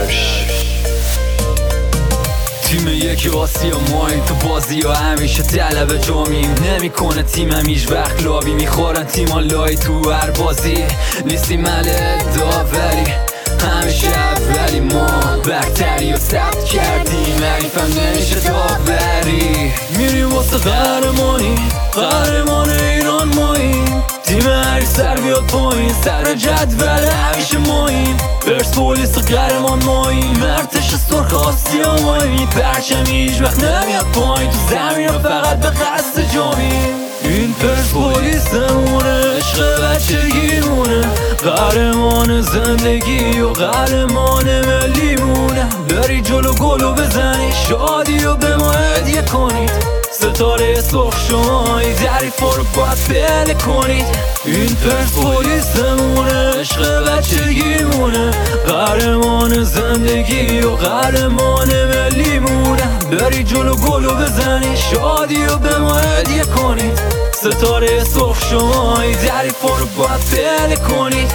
تیم یکی آسیا مایم تو بازی ها همیشه طلب جامیم نمیکنه تیمم هیچ وقت لابی میخورن تیما لای تو هر بازی نیستیم مله داوری همیشه اولی ما برتری و ثبت کردیم حریفم نمیشه داوری میریم واسه قهرمان ایران ماییم تیم هر سر بیاد پایین سر جدول همیشه ماییم پرسپولیس قهرمان ماییم ارتش سرخ آسیا ماییم پرچم هیچ وقت نمیاد پایین تو زمین رو فقط به قصد جامیم این پرسپولیسمونه عشق بچگیمونه قهرمان زندگی و قهرمان ملیمونه بری جلو گلو بزنی شادی و به ما هدیه کنید ستاره سرخ شمایی حریفا رو باید بله کنید این پرسپولیسمونه عشق بچگیمونه قهرمان زندگی و قهرمان ملیمونه بری جلو گلو بزنی شادی و به ما هدیه کنید ستاره سرخ شمایی حریفا رو باید بله کنید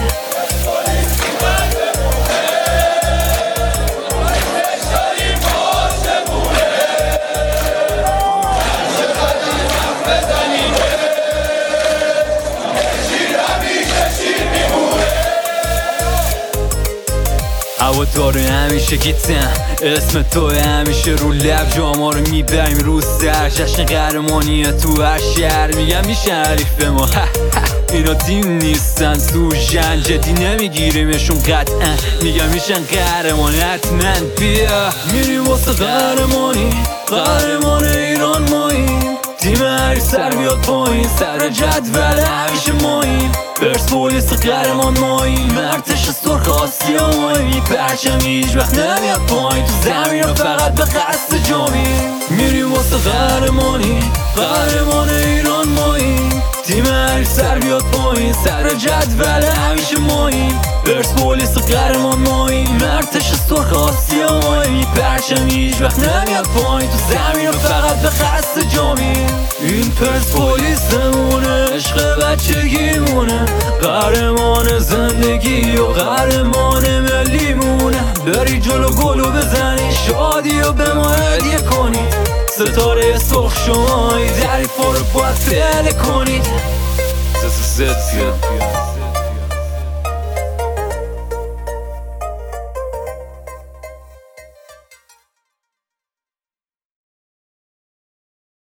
هواداره همیشه گیتن اسم تو همیشه رو لب جاما رو میبریم رو سر جشن قهرمانیه تو هر شهر میگم میشه حریف ما اینا تیم نیستن سوژن جدی نمیگیریمشون قطعا میگم میشن قهرمان حتما بیا میریم واسه قهرمان ایران ماییم تیم هر سر بیاد پایین سر جدول همیشه ماییم پرسپولیس قهرمان ماییم ارتش سرخ آسیا ماییم پرچم هیچ وقت نمیاد پایین تو زمین رو فقط به قصد جامیم میریم واسه قهرمان ایران ماییم تیم هر سر بیاد پایین سر جدول همیشه ماییم پرسپولیس قهرمان ماییم ارتش سرخ آسیا ماییم پرچم هیچ وقت نمیاد پایین تو زمین رو فقط به قصد جامیم این پرسپولیسمونه عشق بچگیمونه قهرمان زندگی و قهرمان ملیمونه بری جلو گلو بزنی شادی و به ما هدیه کنید ستاره سرخ شمایی حریفا رو باید بله کنید